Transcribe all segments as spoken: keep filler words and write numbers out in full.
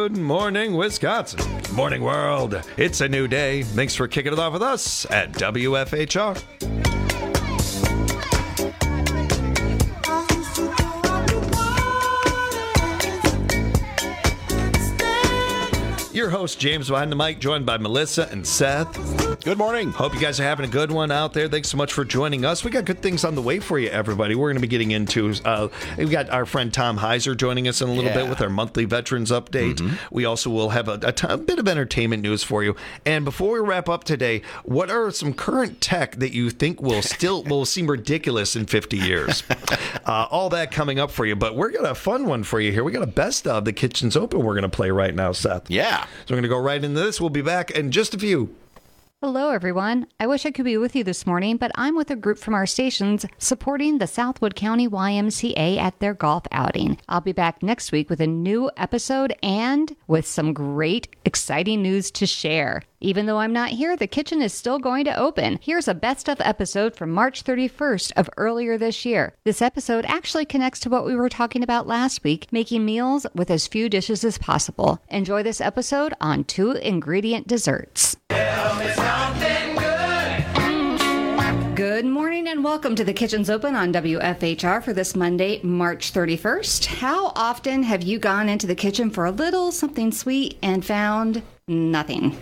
Good morning, Wisconsin. Good morning, world. It's a new day. Thanks for kicking it off with us at W F H R. Your host, James behind the mic, joined by Melissa and Seth. Good morning. Hope you guys are having a good one out there. Thanks so much for joining us. We got good things on the way for you, everybody. We're going to be getting into, uh, we got our friend Tom Heiser joining us in a little Yeah. bit with our monthly Veterans Update. Mm-hmm. We also will have a, a, t- a bit of entertainment news for you. And before we wrap up today, what are some current tech that you think will still will seem ridiculous in fifty years? uh, all that coming up for you. But we're got a fun one for you here. We got a best of The Kitchen's Open we're going to play right now, Seth. Yeah. So we're going to go right into this. We'll be back in just a few. Hello, everyone. I wish I could be with you this morning, but I'm with a group from our stations supporting the Southwood County Y M C A at their golf outing. I'll be back next week with a new episode and with some great, exciting news to share. Even though I'm not here, the kitchen is still going to open. Here's a best of episode from March thirty-first of earlier this year. This episode actually connects to what we were talking about last week, making meals with as few dishes as possible. Enjoy this episode on two ingredient desserts. Tell me something good. Good morning and welcome to The Kitchen's Open on W F H R for this Monday, March thirty-first. How often have you gone into the kitchen for a little something sweet and found nothing?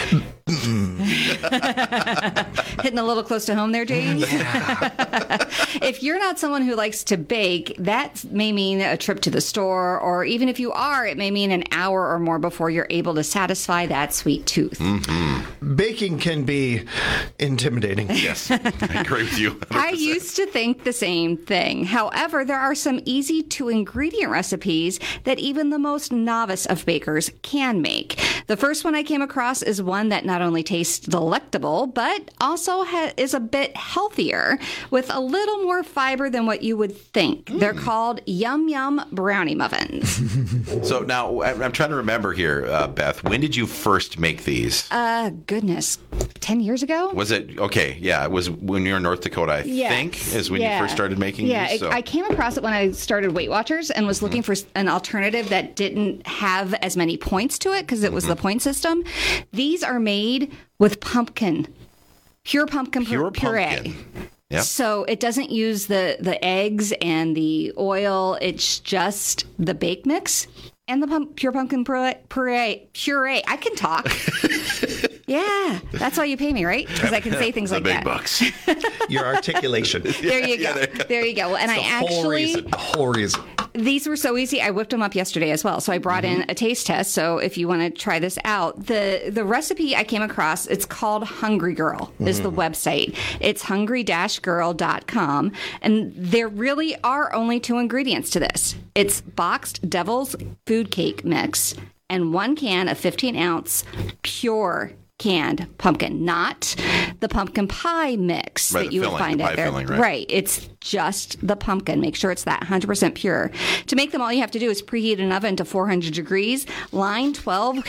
Hitting a little close to home there, James? Yeah. If you're not someone who likes to bake, that may mean a trip to the store, or even if you are, it may mean an hour or more before you're able to satisfy that sweet tooth. Mm-hmm. Baking can be intimidating. Yes, I agree with you. one hundred percent. I used to think the same thing. However, there are some easy to ingredient recipes that even the most novice of bakers can make. The first one I came across is one that not only tastes delectable, but also ha- is a bit healthier with a little more fiber than what you would think. Mm. They're called Yum Yum Brownie Muffins. So now I- I'm trying to remember here, uh, Beth. When did you first make these? Uh, goodness, ten years ago? Was it okay? Yeah, it was when you were in North Dakota. I Yes. think is when Yeah. you first started making yeah, these. Yeah, I came across it when I started Weight Watchers and was looking Mm-hmm. for an alternative that didn't have as many points to it because it was mm-hmm. the point system. These are made with pumpkin, pure pumpkin Pure puree. pumpkin. Yep. So it doesn't use the, the eggs and the oil. It's just the bake mix and the pump, pure pumpkin puree, puree. Puree. I can talk. Yeah, that's why you pay me, right? Because I can say things the like big that. bucks. Your articulation. There you go. Yeah, there you go. There you go. Well, and It's I the whole actually reason. The whole reason. these were so easy. I whipped them up yesterday as well. So I brought Mm-hmm. in a taste test. So if you want to try this out, the the recipe I came across, it's called Hungry Girl. Mm-hmm. Is the website. It's hungry dash girl dot com, and there really are only two ingredients to this. It's boxed Devil's Food Cake mix and one can of fifteen ounce pure canned pumpkin, not the pumpkin pie mix Right, that the you would filling, find the out pie there. filling, right. It's just the pumpkin. Make sure it's that one hundred percent pure. To make them, all you have to do is preheat an oven to four hundred degrees. Line twelve.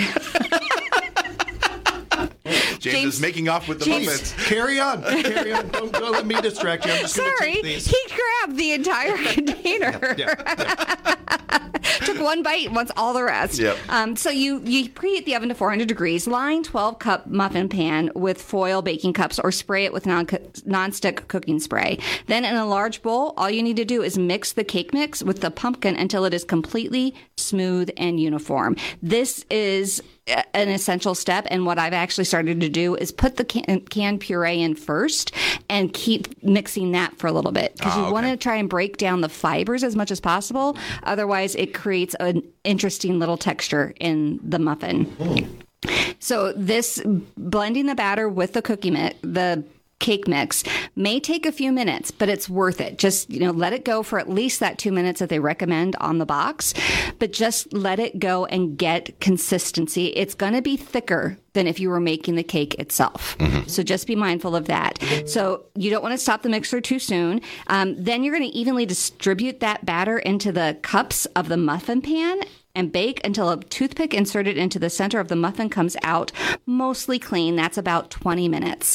James, James- is making off with the James- muffins. Carry on. Carry on. Don't, don't let me distract you. I'm just going to Sorry, take these. he grabbed the entire container. Yeah, yeah. Took one bite and wants all the rest. Yep. Um, so you, you preheat the oven to four hundred degrees. Line twelve cup muffin pan with foil baking cups or spray it with non non-stick cooking spray. Then in a large bowl, all you need to do is mix the cake mix with the pumpkin until it is completely smooth and uniform. This is an essential step, and what I've actually started to do is put the can, canned puree in first and keep mixing that for a little bit because Ah, you okay. want to try and break down the fibers as much as possible. Otherwise, it creates an interesting little texture in the muffin. So this blending the batter with the cookie mix, the cake mix may take a few minutes, but it's worth it. Just, you know, let it go for at least that two minutes that they recommend on the box, but just let it go and get consistency. It's going to be thicker than if you were making the cake itself. Mm-hmm. So just be mindful of that. So you don't want to stop the mixer too soon. Um, then you're going to evenly distribute that batter into the cups of the muffin pan and bake until a toothpick inserted into the center of the muffin comes out mostly clean. That's about twenty minutes.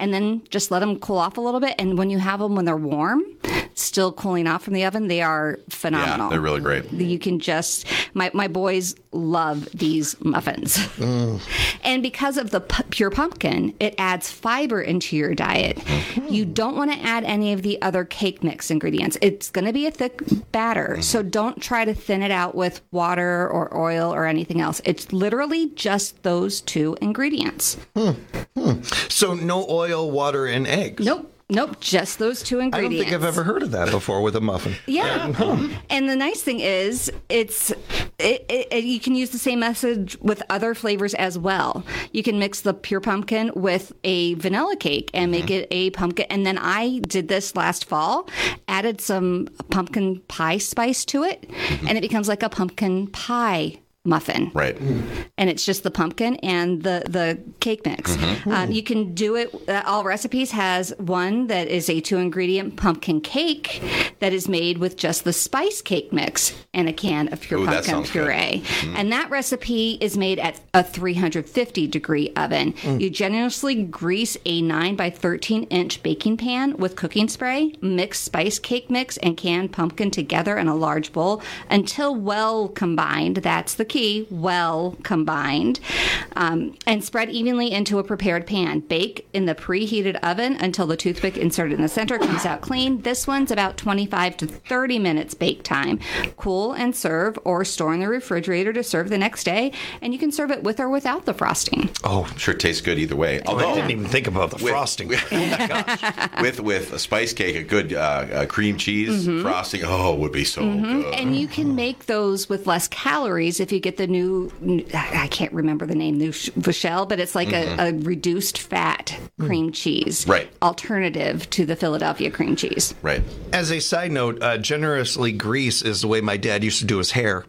and then just let them cool off a little bit. And when you have them when they're warm, still cooling off from the oven, they are phenomenal. Yeah, they're really great. You can just, my, my boys love these muffins. Mm. And because of the p- pure pumpkin, it adds fiber into your diet. Mm-hmm. You don't want to add any of the other cake mix ingredients. It's going to be a thick batter, mm-hmm. so don't try to thin it out with water or oil or anything else. It's literally just those two ingredients. Hmm. Hmm. So no oil, water, and eggs? Nope. Nope, just those two ingredients. I don't think I've ever heard of that before with a muffin. Yeah, yeah. And the nice thing is, it's it, it, it, you can use the same message with other flavors as well. You can mix the pure pumpkin with a vanilla cake and make mm-hmm. it a pumpkin. And then I did this last fall, added some pumpkin pie spice to it, mm-hmm. and it becomes like a pumpkin pie muffin. Right. And it's just the pumpkin and the, the cake mix. Mm-hmm. Um, you can do it, uh, all recipes has one that is a two ingredient pumpkin cake that is made with just the spice cake mix and a can of pure Ooh, pumpkin puree. Mm-hmm. And that recipe is made at a three hundred fifty degree oven. Mm. You generously grease a nine by thirteen inch baking pan with cooking spray, mix spice cake mix and canned pumpkin together in a large bowl until well combined. That's the key, well combined, um, and spread evenly into a prepared pan. Bake in the preheated oven until the toothpick inserted in the center comes out clean. This one's about twenty-five to thirty minutes bake time. Cool and serve, or store in the refrigerator to serve the next day, and you can serve it with or without the frosting. Oh, sure, tastes good either way. Although I didn't even think about the with, frosting. With, oh my gosh. with with a spice cake, a good uh, uh, cream cheese mm-hmm. frosting, oh, would be so mm-hmm. good. And you can make those with less calories if you get the new, I can't remember the name, new Vachelle, but it's like mm-hmm. a, a reduced fat cream cheese. Right. Alternative to the Philadelphia cream cheese. Right. As a side note, uh, generously grease is the way my dad used to do his hair.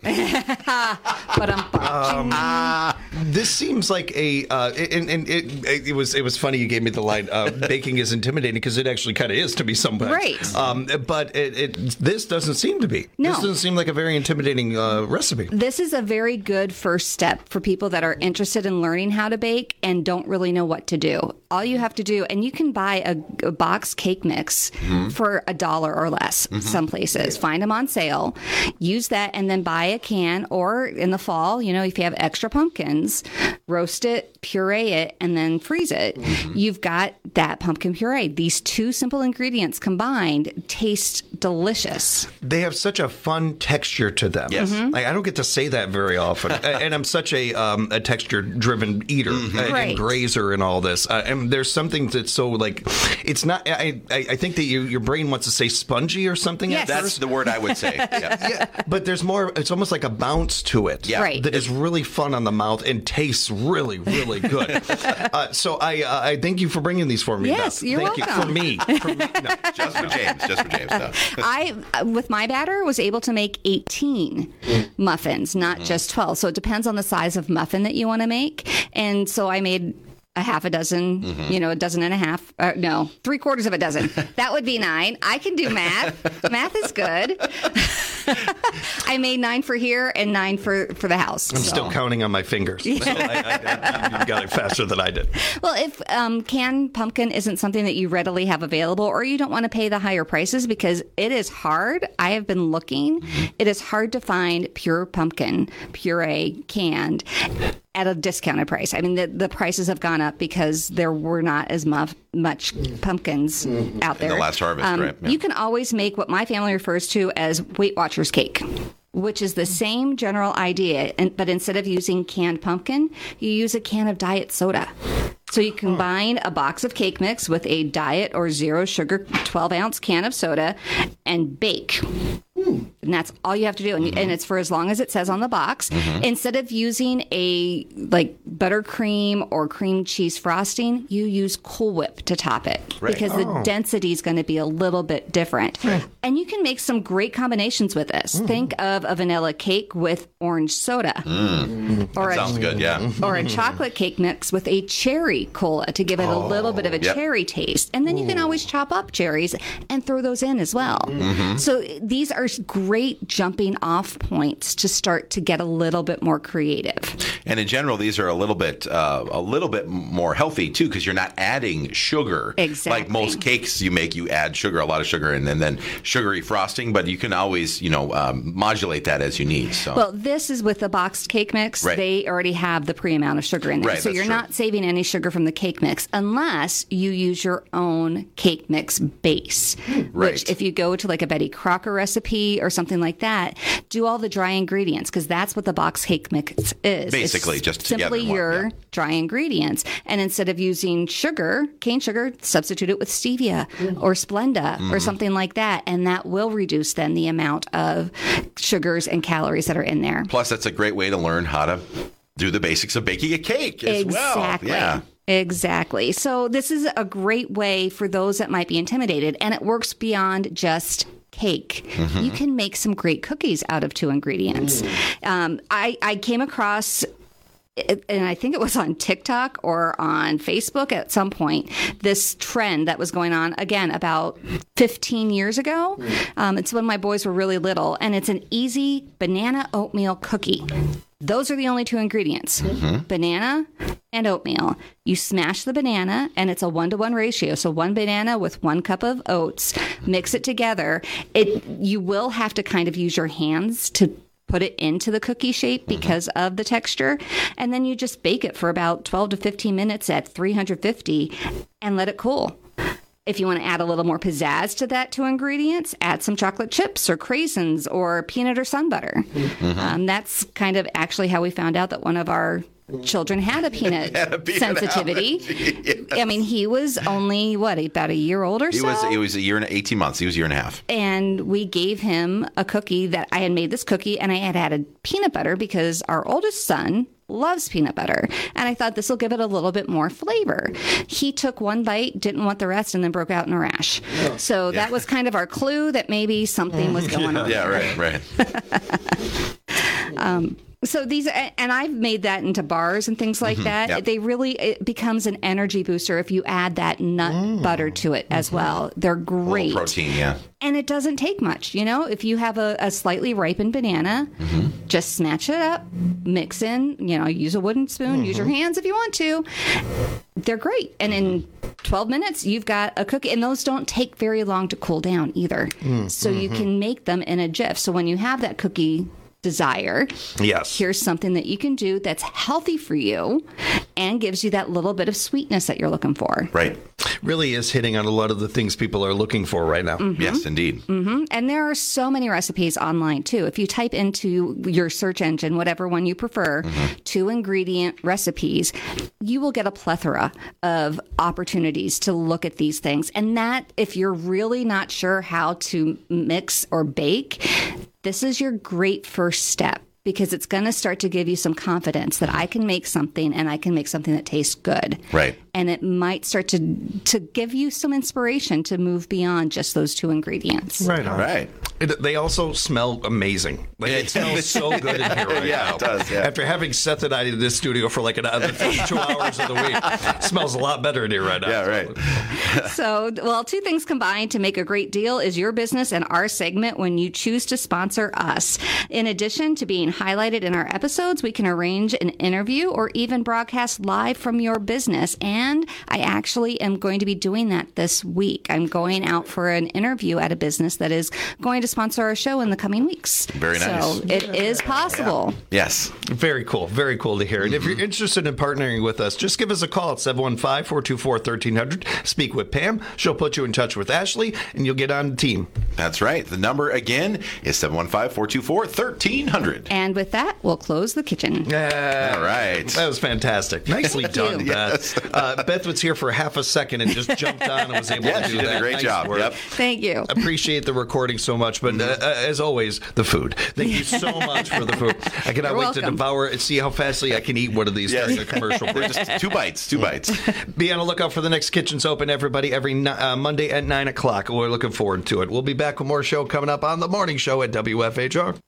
But um, uh, this seems like a, uh, and, and it, it was it was funny you gave me the line, uh, baking is intimidating, because it actually kind of is to me sometimes. Right. Um, but it, it this doesn't seem to be. No. This doesn't seem like a very intimidating uh, recipe. This is a very good first step for people that are interested in learning how to bake and don't really know what to do. All you have to do, and you can buy a, a box cake mix mm-hmm. for a dollar or less mm-hmm. some places. Find them on sale. Use that and then buy a can, or in the fall, you know, if you have extra pumpkins, roast it, puree it, and then freeze it. Mm-hmm. You've got that pumpkin puree. These two simple ingredients combined taste delicious. They have such a fun texture to them. Yes. Mm-hmm. Like, I don't get to say that very often. And I'm such a um, a texture-driven eater mm-hmm. and, right. and grazer and all this. Uh, and there's something that's so, like, it's not, I I, I think that you, your brain wants to say spongy or something. Yes. That's the word I would say. Yeah. Yeah, but there's more, it's almost like a bounce to it. Yeah. Right. That is really fun on the mouth and tastes really, really good. uh, so I uh, I thank you for bringing these for me. Yes, Beth. you're thank welcome. You. For me. For me. No. Just for James. Just for James. No. I, with my batter, was able to make eighteen muffins, not mm-hmm. just twelve. So it depends on the size of muffin that you want to make. And so I made a half a dozen, mm-hmm. you know, a dozen and a half. Uh, no, three quarters of a dozen. That would be nine. I can do math. Math is good. I made nine for here and nine for, for the house. I'm so. still counting on my fingers. Yeah. So I, I, you got it faster than I did. Well, if um, canned pumpkin isn't something that you readily have available, or you don't want to pay the higher prices, because it is hard. I have been looking. Mm-hmm. It is hard to find pure pumpkin puree canned at a discounted price. I mean, the, the prices have gone up because there were not as much, much pumpkins mm-hmm. out there. In the last harvest, um, right? Yeah. You can always make what my family refers to as Weight Watchers cake, which is the same general idea, and, but instead of using canned pumpkin, you use a can of diet soda. So you combine a box of cake mix with a diet or zero sugar twelve ounce can of soda and bake. And that's all you have to do. And, mm-hmm. and it's for as long as it says on the box. Mm-hmm. Instead of using a like buttercream or cream cheese frosting, you use Cool Whip to top it. Right. Because Oh. the density is going to be a little bit different. Right. And you can make some great combinations with this. Mm. Think of a vanilla cake with orange soda. Mm. Or That a sounds good, yeah. or a chocolate cake mix with a cherry cola to give it a little bit of a Yep. cherry taste. And then you can always chop up cherries and throw those in as well. Mm-hmm. So these are great jumping off points to start to get a little bit more creative. And in general, these are a little bit uh, a little bit more healthy too, because you're not adding sugar. Exactly. Like most cakes you make, you add sugar, a lot of sugar, and then, then sugary frosting. But you can always, you know, um, modulate that as you need. So. Well, this is with the boxed cake mix. Right. They already have the pre amount of sugar in there, Right, so that's you're true. not saving any sugar from the cake mix unless you use your own cake mix base. Right. Which, if you go to like a Betty Crocker recipe or something like that, do all the dry ingredients, because that's what the boxed cake mix is. Basically, it's just together simply in one, your yeah. dry ingredients. And instead of using sugar, cane sugar, substitute it with stevia or Splenda Mm-hmm. or something like that, and that will reduce then the amount of sugars and calories that are in there. Plus, that's a great way to learn how to do the basics of baking a cake as Exactly. well. Yeah. Exactly. So this is a great way for those that might be intimidated, and it works beyond just cake. Mm-hmm. You can make some great cookies out of two ingredients. Um, I, I came across it- and I think it was on TikTok or on Facebook at some point, this trend that was going on again about fifteen years ago. Um, it's when my boys were really little, and it's an easy banana oatmeal cookie. Those are the only two ingredients, banana and oatmeal. You smash the banana, and it's a one-to-one ratio. So one banana with one cup of oats, mix it together. It you will have to kind of use your hands to put it into the cookie shape because of the texture. And then you just bake it for about twelve to fifteen minutes at three hundred fifty and let it cool. If you want to add a little more pizzazz to that two ingredients, add some chocolate chips or craisins or peanut or sun butter. Um, that's kind of actually how we found out that one of our children had a peanut, Had a peanut sensitivity. allergy, yes. I mean, he was only, what, about a year old or He so? was he was a year and eighteen months. He was a year and a half. And we gave him a cookie that I had made this cookie, and I had added peanut butter because our oldest son loves peanut butter. And I thought this will give it a little bit more flavor. He took one bite, didn't want the rest, and then broke out in a rash. So that was kind of our clue that maybe something was going on. Yeah, right, right. So these, and I've made that into bars and things like that. Yep. They really, it becomes an energy booster if you add that nut butter to it as well. They're great. Little protein, yeah. And it doesn't take much, you know. If you have a, a slightly ripened banana, just snatch it up, mix in, you know, use a wooden spoon, use your hands if you want to. They're great. And in twelve minutes, you've got a cookie. And those don't take very long to cool down either. So you can make them in a jiff. So when you have that cookie desire, Yes. here's something that you can do that's healthy for you and gives you that little bit of sweetness that you're looking for. Right. Really is hitting on a lot of the things people are looking for right now. Yes, indeed. And there are so many recipes online too. If you type into your search engine, whatever one you prefer, two ingredient recipes, you will get a plethora of opportunities to look at these things. And that, if you're really not sure how to mix or bake, this is your great first step, because it's going to start to give you some confidence that I can make something, and I can make something that tastes good. Right. And it might start to to give you some inspiration to move beyond just those two ingredients. Right on. Right. It, they also smell amazing. Like, it smells so good in here right Yeah, now. it does, yeah. After having Seth and I in this studio for like another two hours of the week, it smells a lot better in here right now. Yeah, right. So, well, two things combined to make a great deal is your business and our segment when you choose to sponsor us. In addition to being highlighted in our episodes, we can arrange an interview or even broadcast live from your business. And I actually am going to be doing that this week. I'm going out for an interview at a business that is going to sponsor our show in the coming weeks. Very nice. So it is possible. Yes. Very cool. Very cool to hear. And if you're interested in partnering with us, just give us a call at seven one five, four two four, one three zero zero. Speak with Pam. She'll put you in touch with Ashley, and you'll get on the team. That's right. The number again is seven one five, four two four, one three zero zero. And with that, we'll close the kitchen. Yeah. All right. That was fantastic. Nicely done, you. Beth. Uh, Beth was here for half a second and just jumped on and was able Yeah, to she do did that. a great Nice job. work. Yep. Thank you. Appreciate the recording so much, but uh, uh, as always, the food. Thank you so much for the food. I cannot You're wait to welcome. devour it and see how fastly I can eat one of these Yes. during a commercial They're break. just two bites, two bites. Be on the lookout for the next Kitchen's Open, everybody, every ni- uh, Monday at nine o'clock. We're looking forward to it. We'll be back with more show coming up on the morning show at W F H R.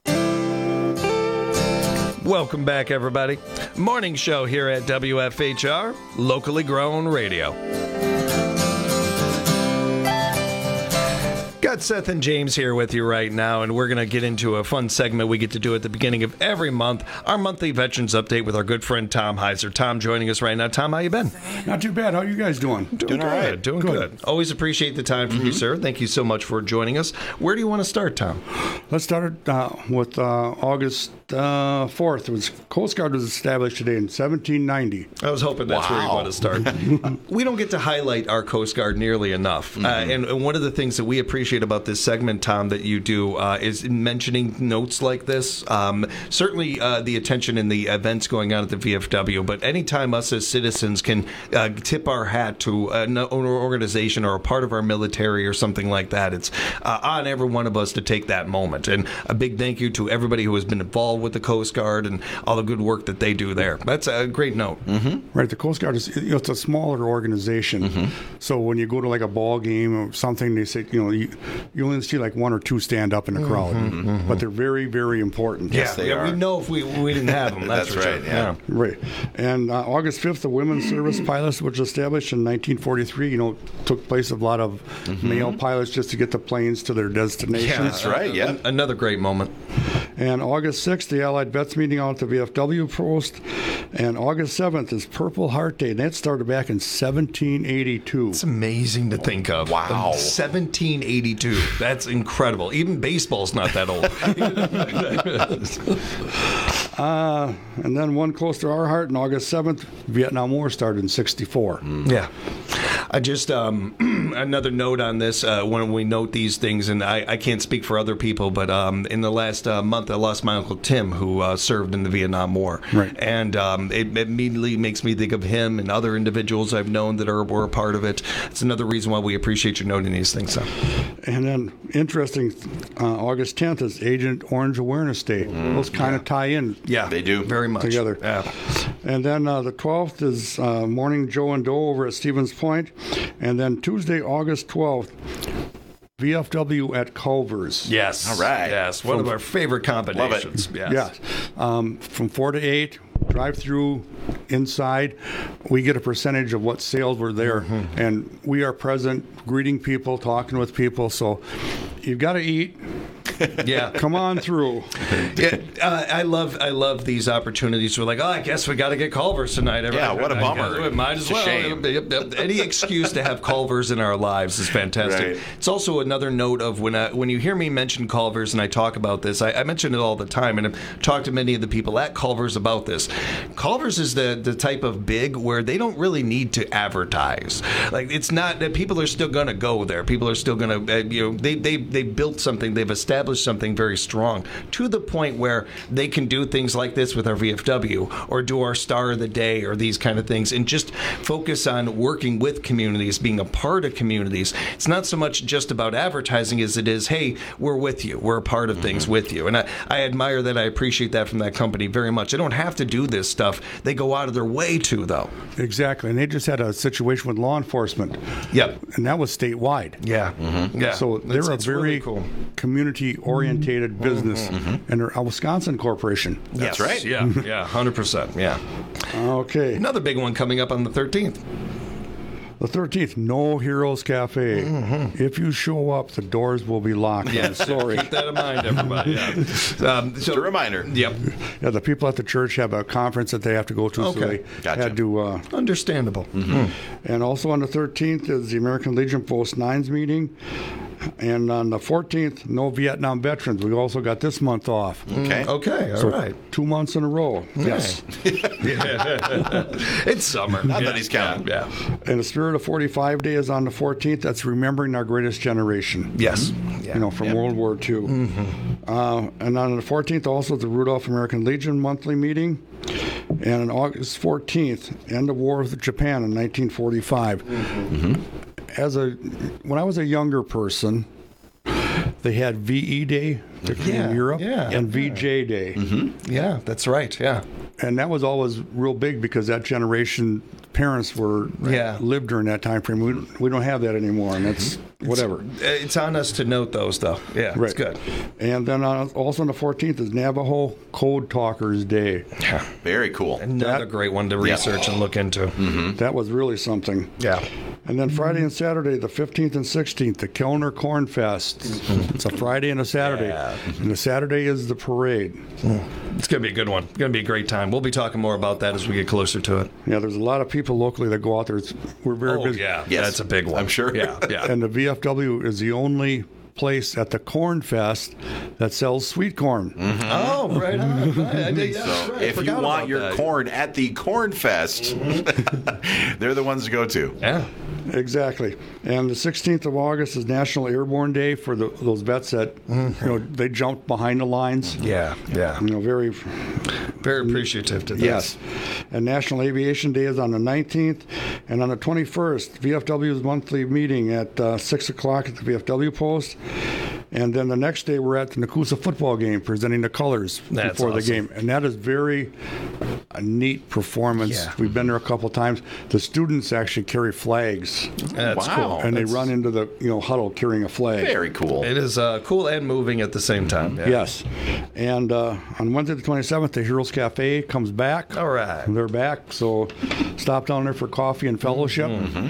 Welcome back, everybody. Morning show here at W F H R, locally grown radio. Got got Seth and James here with you right now, and we're going to get into a fun segment we get to do at the beginning of every month, our monthly Veterans Update with our good friend Tom Heiser. Tom joining us right now. Tom, how you been? Not too bad. How you guys doing? Doing, Doing all good. right. Doing good. Good. Always appreciate the time from you, sir. Thank you so much for joining us. Where do you want to start, Tom? Let's start uh, with uh, August uh, fourth. It was Coast Guard was established today in seventeen ninety. I was hoping that's where you Wow. want to start. We don't get to highlight our Coast Guard nearly enough. Uh, and, and one of the things that we appreciate about this segment, Tom, that you do uh, is mentioning notes like this. Um, certainly uh, the attention in the events going on at the V F W, but anytime us as citizens can uh, tip our hat to an organization or a part of our military or something like that, it's uh, on every one of us to take that moment. And a big thank you to everybody who has been involved with the Coast Guard and all the good work that they do there. That's a great note. Right, the Coast Guard is you know, it's a smaller organization. So when you go to like a ball game or something, they say you know you, you only see like one or two stand up in the crowd, but they're very very important. Yes, they yeah, are. we know if we we didn't have them. That's, That's for right, sure. yeah. Right, and uh, August fifth, the Women's Service Pilots, which was established in nineteen forty-three, you know, took place of a lot of male pilots just to get the planes to their destinations. Yeah, That's right, yeah. An- Another great moment. And August sixth, the Allied Vets meeting out at the V F W post. And August seventh is Purple Heart Day. And that started back in seventeen eighty-two. It's amazing to think of. Wow. seventeen eighty-two. That's incredible. Even baseball's not that old. Uh, and then one close to our heart, on August seventh, Vietnam War started in sixty-four. Yeah. I just, um, another note on this, uh, when we note these things, and I, I can't speak for other people, but um, in the last uh, month, I lost my Uncle Tim, who uh, served in the Vietnam War. Right. And um, it immediately makes me think of him and other individuals I've known that are were a part of it. It's another reason why we appreciate you noting these things. So. And then, interesting, uh, August tenth is Agent Orange Awareness Day. Those kind of tie in Yeah. They do. Very much. together. Yeah. And then uh, the twelfth is uh, Morning Joe and Doe over at Stevens Point. And then Tuesday, August twelfth, V F W at Culver's. Yes. All right. Yes. One of our favorite combinations. Yes. Yeah. Um, from four to eight, drive through, inside. We get a percentage of what sales were there. Mm-hmm. And we are present, greeting people, talking with people. So you've got to eat. Yeah. Come on through. Yeah, uh, I love I love these opportunities. We're like, oh, I guess we got to get Culver's tonight. Yeah, what a I bummer. guess we might as It's a well. shame. Any excuse to have Culver's in our lives is fantastic. Right. It's also another note of when I, when you hear me mention Culver's and I talk about this, I, I mention it all the time, and I've talked to many of the people at Culver's about this. Culver's is the the type of big where they don't really need to advertise. Like it's not that people are still going to go there. People are still going to uh, you know they they they built something. They've established something very strong to the point where they can do things like this with our V F W or do our Star of the Day or these kind of things and just focus on working with communities, being a part of communities. It's not so much just about advertising as it is, hey, we're with you. We're a part of things with you. And I, I admire that. I appreciate that from that company very much. They don't have to do this stuff. They go out of their way to, though. Exactly. And they just had a situation with law enforcement. Yep. And that was statewide. Yeah. Yeah. So they're It's- a it's very really cool. community-orientated business, and they're a Wisconsin corporation. That's Yes. right. Yeah. Yeah. one hundred percent. Yeah. Okay. Another big one coming up on the thirteenth. The thirteenth, No Heroes Cafe. If you show up, the doors will be locked. I'm sorry. Keep that in mind, everybody. Yeah. Um, Just a reminder. Yep. Yeah, the people at the church have a conference that they have to go to, so Okay. they Gotcha. had to. Uh, Understandable. and also on the thirteenth is the American Legion Post Nines meeting. And on the fourteenth, No Vietnam Veterans. We also got this month off. Okay. Okay. All So right. two months in a row. Yes. It's summer. Not that he's counting. Yeah. And the Spirit of forty-five Day is on the fourteenth. That's remembering our greatest generation. Yes. You know, from World War Two. Uh, and on the fourteenth, also the Rudolph American Legion monthly meeting. And on August fourteenth, end of war with Japan in nineteen forty-five. As a, when I was a younger person, they had V E Day Yeah, in Europe yeah, and V J Day. Yeah, that's right. Yeah. And that was always real big because that generation parents were Yeah. lived during that time frame. We, we don't have that anymore, and that's whatever. It's on us to note those, though. Yeah, Right. it's good. And then on, also on the fourteenth is Navajo Code Talkers Day. Yeah. Very cool. Another That- great one to research and look into. That was really something. Yeah. And then Friday and Saturday, the fifteenth and sixteenth, the Kellner Corn Fest. It's a Friday and a Saturday. Yeah. And the Saturday is the parade. It's going to be a good one. It's going to be a great time. We'll be talking more about that as we get closer to it. Yeah, there's a lot of people locally that go out there. It's, we're very Oh, busy. yeah. Yes. That's a big one. I'm sure. Yeah, yeah. And the V F W is the only place at the Corn Fest that sells sweet corn. Oh, right on. Right. I did- yeah, So right. I if you forgot want about your that. corn at the Corn Fest, they're the ones to go to. Yeah. Exactly. And the sixteenth of August is National Airborne Day for the, those vets that, you know, they jumped behind the lines. Yeah, yeah. You know, very, Very appreciative to this. yes. And National Aviation Day is on the nineteenth. And on the twenty-first, V F W's monthly meeting at uh, six o'clock at the V F W Post. And then the next day, we're at the Nakusa football game presenting the colors That's before the awesome. game. And that is very a neat performance. Yeah. We've been there a couple times. The students actually carry flags, That's Wow. cool. and That's- they run into the you know huddle carrying a flag. Very cool. It is uh, cool and moving at the same time. Yeah. Yes. And uh, on Wednesday the twenty-seventh, the Heroes Cafe comes back. All right. They're back, so stop down there for coffee and fellowship.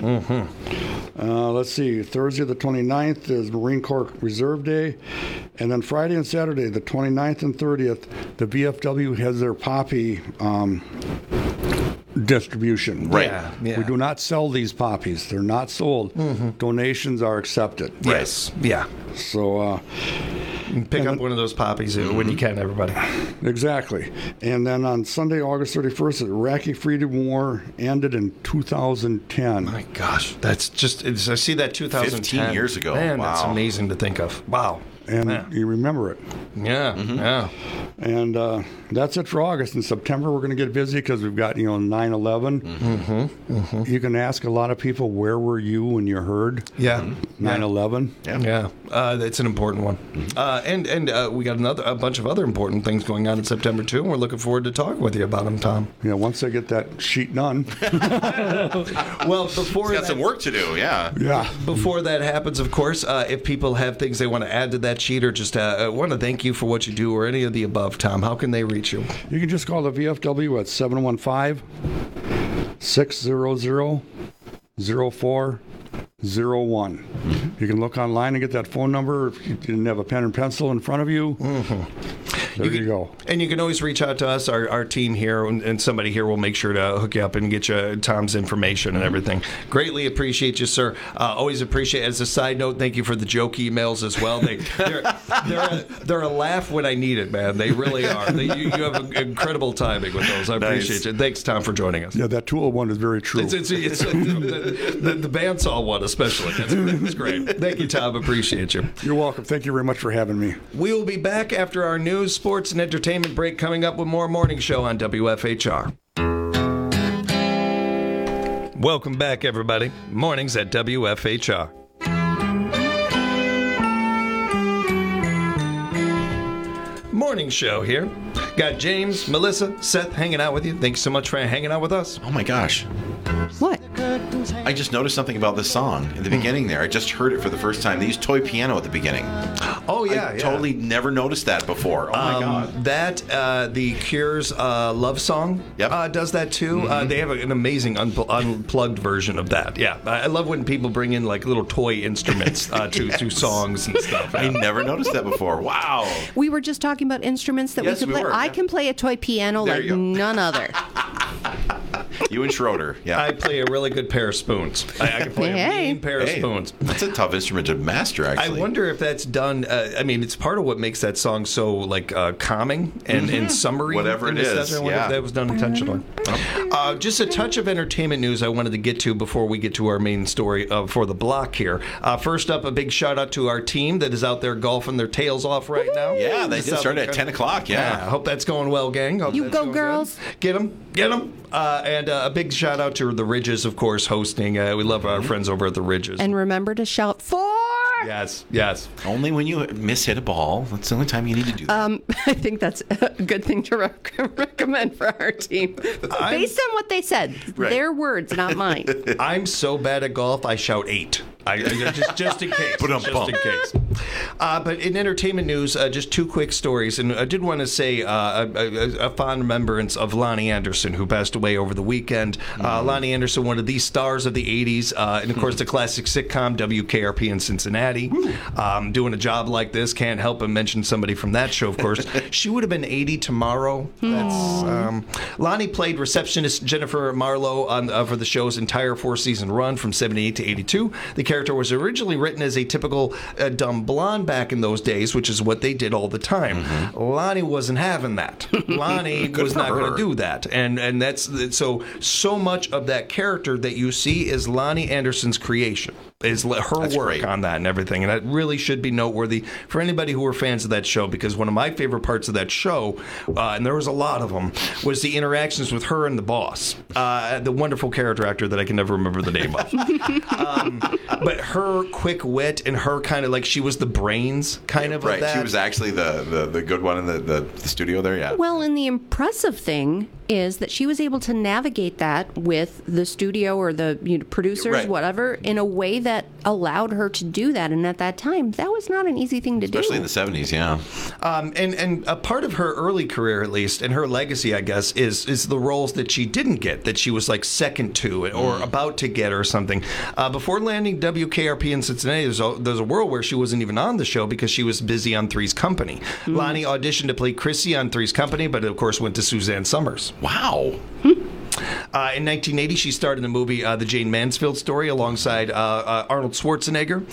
Uh, let's see, Thursday the twenty-ninth is Marine Corps Reserve Day. And then Friday and Saturday, the twenty-ninth and thirtieth, the V F W has their poppy um, distribution. Right. Yeah, yeah. We do not sell these poppies. They're not sold. Donations are accepted. Yes. Yeah. So, uh, Pick And up then- one of those poppies when you can, everybody. exactly. And then on Sunday, August thirty-first, the Iraqi Freedom War ended in two thousand ten. My gosh, that's just, it's, I see that two thousand ten. fifteen years ago. Man, that's Wow. amazing to think of. Wow. And Man. you remember it. Yeah, yeah. And uh, that's it for August. In September, we're going to get busy because we've got, you know, nine eleven. Mm-hmm. You can ask a lot of people, where were you when you heard Yeah. nine eleven? Yeah, uh, that's an important one, uh, and and uh, we got another a bunch of other important things going on in September too, and we're looking forward to talking with you about them, Tom. You know, once I get that sheet done. Well, before Got that, some work to do, yeah. Yeah. before that happens, of course, uh, if people have things they want to add to that sheet or just uh, want to thank you for what you do or any of the above, Tom, how can they reach you? You can just call the V F W at seven one five, six hundred, zero four zero one. You can look online and get that phone number. If you didn't have a pen and pencil in front of you, there you, can- go. And you can always reach out to us, our, our team here, and, and somebody here will make sure to hook you up and get you Tom's information and everything. Greatly appreciate you, sir. Uh, always appreciate. As a side note, thank you for the joke emails as well. They they're they're a, they're a laugh when I need it, man. They really are. They, you, you have an incredible timing with those. I Nice. appreciate you. Thanks, Tom, for joining us. Yeah, that two oh one is very true. It's, it's, it's, the, the, the, the bandsaw one, especially. That's, that's great. Thank you, Tom. Appreciate you. You're welcome. Thank you very much for having me. We will be back after our news, sports, and entertainment break coming up with more Morning Show on W F H R. Welcome back, everybody. Mornings at W F H R. Morning Show here. Got James, Melissa, Seth hanging out with you. Thanks so much for hanging out with us. Oh my gosh. What? I just noticed something about this song in the beginning there. I just heard it for the first time. They used toy piano at the beginning. Oh, yeah. I yeah. totally never noticed that before. Oh my Um, god. That uh, the Cure's uh, love song Yep. uh, does that too. Uh, they have an amazing unpl- unplugged version of that. Yeah, I I love when people bring in like little toy instruments uh, to to songs and stuff. I Yeah. never noticed that before. Wow. We were just talking about instruments that Yes, we could we play. were, I yeah. can play a toy piano There like you go. none other. You and Schroeder. Yeah. I play a really good pair of spoons. I, I can play a Hey. mean pair of Hey, spoons. that's a tough instrument to master, I actually. wonder if that's done. Uh, I mean, it's part of what makes that song so like uh, calming and, and summery. Whatever in it the is, session. I wonder yeah. if that was done intentionally. Uh, just a touch of entertainment news I wanted to get to before we get to our main story uh, for the block here. Uh, first up, a big shout out to our team that is out there golfing their tails off right now. Yeah, they Just did out start there- at ten o'clock. Yeah, I Yeah. hope that's going well, gang. Hope You that's go, going good. girls. Get them, get them. Uh, and uh, a big shout out to the Ridges, of course, hosting. Uh, we love our friends over at the Ridges. And remember to shout four. yes, yes. Only when you miss-hit a ball. That's the only time you need to do that. Um, I think that's a good thing to rec- recommend for our team. I'm- Based on what they said, Right. their words, not mine. I'm so bad at golf, I shout eight. I, I, just, just in case. Ba-dum just bum. in case. Uh, but in entertainment news, uh, just two quick stories. And I did want to say uh, a, a, a fond remembrance of Lonnie Anderson, who passed away over the weekend. Uh, Lonnie Anderson, one of the stars of the eighties, uh, and of course the classic sitcom W K R P in Cincinnati. Um, doing a job like this, can't help but mention somebody from that show, of course. She would have been eighty tomorrow. That's, um, Lonnie played receptionist Jennifer Marlowe on, uh, for the show's entire four-season run from seventy-eight to eighty-two. The character was originally written as a typical uh, dumb blonde back in those days, which is what they did all the time. Mm-hmm. Lonnie wasn't having that. Lonnie was not going to do that, and and that's so so much of that character that you see is Lonnie Anderson's creation. Is her That's work great. on that and everything, and that really should be noteworthy for anybody who were fans of that show, because one of my favorite parts of that show, uh, and there was a lot of them, was the interactions with her and the boss, uh, the wonderful character actor that I can never remember the name of. um, but her quick wit and her kind of like she was the brains kind of Right. of that. She was actually the, the, the good one in the, the, the studio there, yeah. Well, and the impressive thing is that she was able to navigate that with the studio or the you know, producers, Right. whatever, in a way that allowed her to do that. And at that time, that was not an easy thing to Especially do. in the seventies, yeah. Um, and and a part of her early career, at least, and her legacy, I guess, is is the roles that she didn't get, that she was like second to or about to get or something. Uh, before landing W K R P in Cincinnati, there's a, there's a world where she wasn't even on the show because she was busy on Three's Company. Lonnie auditioned to play Chrissy on Three's Company, but of course went to Suzanne Summers. Wow. Uh, in nineteen eighty, she starred in the movie uh, The Jane Mansfield Story alongside uh, uh, Arnold Schwarzenegger,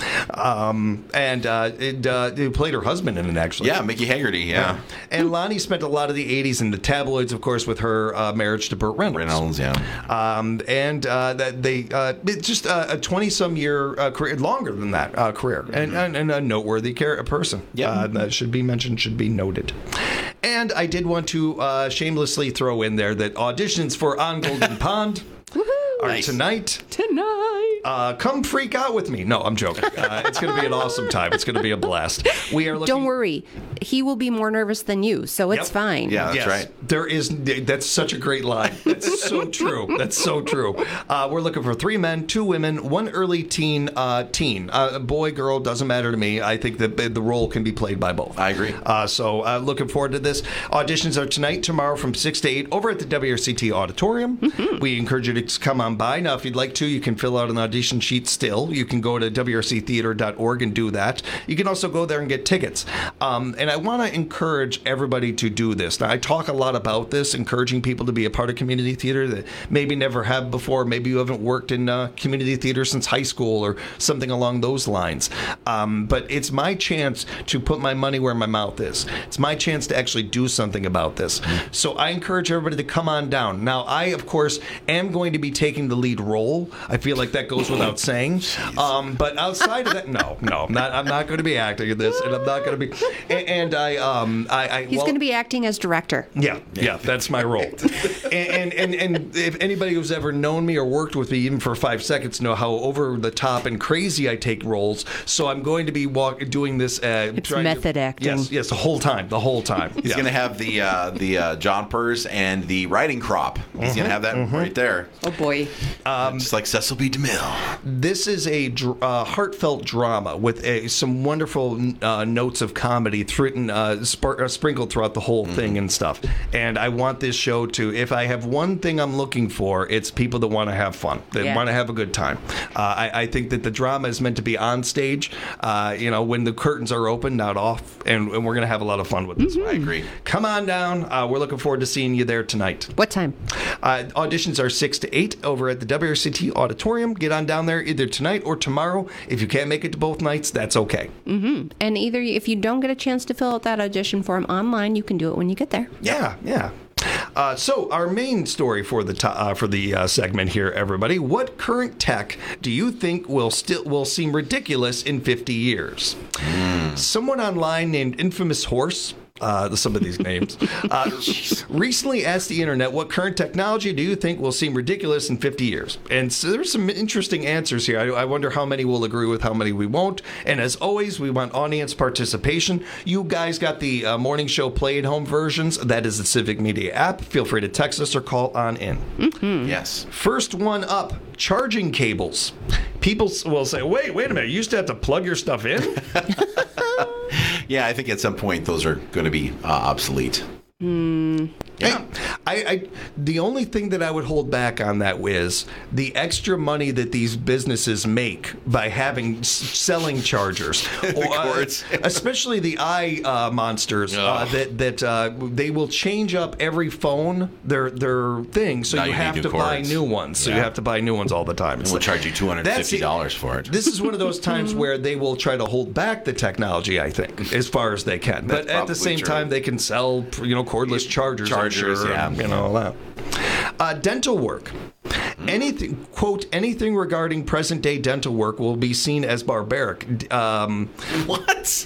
um, and uh, it, uh, it played her husband in it, actually. Yeah, Mickey Haggerty, yeah. And Lonnie spent a lot of the eighties in the tabloids, of course, with her uh, marriage to Burt Reynolds. Reynolds, yeah. Um, and uh, that they uh, it's just uh, a twenty-some year uh, career, longer than that uh, career, and, and, and a noteworthy car- person. Yep. Uh, that should be mentioned, should be noted. And I did want to uh, shamelessly throw in there that auditions for On Golden Pond are Nice. tonight. Tonight. Uh, come freak out with me. No, I'm joking. Uh, it's going to be an awesome time. It's going to be a blast. We are looking. Don't worry. He will be more nervous than you, so it's Yep. fine. Yeah, that's yes, right. There is. That's such a great line. That's so true. That's so true. Uh, we're looking for three men, two women, one early teen. Uh, teen, uh, boy, girl, doesn't matter to me. I think that the role can be played by both. I agree. Uh, so uh, looking forward to this. Auditions are tonight, tomorrow from six to eight over at the W R C T Auditorium. Mm-hmm. We encourage you to come on by. Now, if you'd like to, you can fill out an audition sheet still. You can go to W R C theater dot org and do that. You can also go there and get tickets. Um, and I want to encourage everybody to do this. Now, I talk a lot about this, encouraging people to be a part of community theater that maybe never have before. Maybe you haven't worked in uh, community theater since high school or something along those lines. Um, but it's my chance to put my money where my mouth is. It's my chance to actually do something about this. So I encourage everybody to come on down. Now, I, of course, am going to be taking the lead role. I feel like that goes without saying. Um, but outside of that, no, no, I'm not. I'm not going to be acting in this, and I'm not going to be. And, and I, um, I, I He's well, going to be acting as director. yeah, yeah, that's my role. and, and and and if anybody who's ever known me or worked with me even for five seconds know how over the top and crazy I take roles. So I'm going to be walk, doing this. Uh, It's trying method to, acting. Yes, yes, the whole time, the whole time. He's Yeah. going to have the uh, the uh, John Purse and the riding crop. He's going to have that right there. Oh, boy. Just like Cecil B. DeMille. This is a dr- uh, heartfelt drama with a, some wonderful uh, notes of comedy written, uh, spar- uh, sprinkled throughout the whole thing and stuff. And I want this show to, if I have one thing I'm looking for, it's people that want to have fun, that Yeah. want to have a good time. Uh, I, I think that the drama is meant to be on stage, uh, you know, when the curtains are open, not off, and, and we're going to have a lot of fun with this. I agree. Come on down. Uh, we're looking forward to seeing you there tonight. What time? Uh, auditions are six to eight over at the W R C T Auditorium. Get on down there either tonight or tomorrow. If you can't make it to both nights, that's okay. And either if you don't get a chance to fill out that audition form online, you can do it when you get there. Yeah, yeah. Uh, so our main story for the to- uh, for the uh, segment here, everybody. What current tech do you think will still will seem ridiculous in fifty years? Someone online named Infamous Horse. Uh, some of these names uh, recently asked the internet, what current technology do you think will seem ridiculous in fifty years? And so there's some interesting answers here. I, I wonder how many will agree with, how many we won't. And as always, we want audience participation. You guys got the uh, morning show play at home versions. That is the Civic Media app. Feel free to text us or call on in. Yes. First one up, charging cables. people s- will say, wait, wait a minute, you used to have to plug your stuff in? Yeah, I think at some point those are going to be uh, obsolete. Yeah. I, I the only thing that I would hold back on that is the extra money that these businesses make by having s- selling chargers, or, uh, cords. especially the eye uh, monsters uh, that that uh, they will change up every phone their their thing, so Now you, you need have new to buy cords. new ones. So Yeah. you have to buy new ones all the time. And we'll charge you two hundred fifty dollars for it. This is one of those times where they will try to hold back the technology, I think, as far as they can. But That's at the probably same true. time, they can sell, you know, cordless chargers. I'm Chargers, sure, yeah. and, you know, all that. Uh, dental work. Anything, quote, anything regarding present day dental work will be seen as barbaric. Um, What?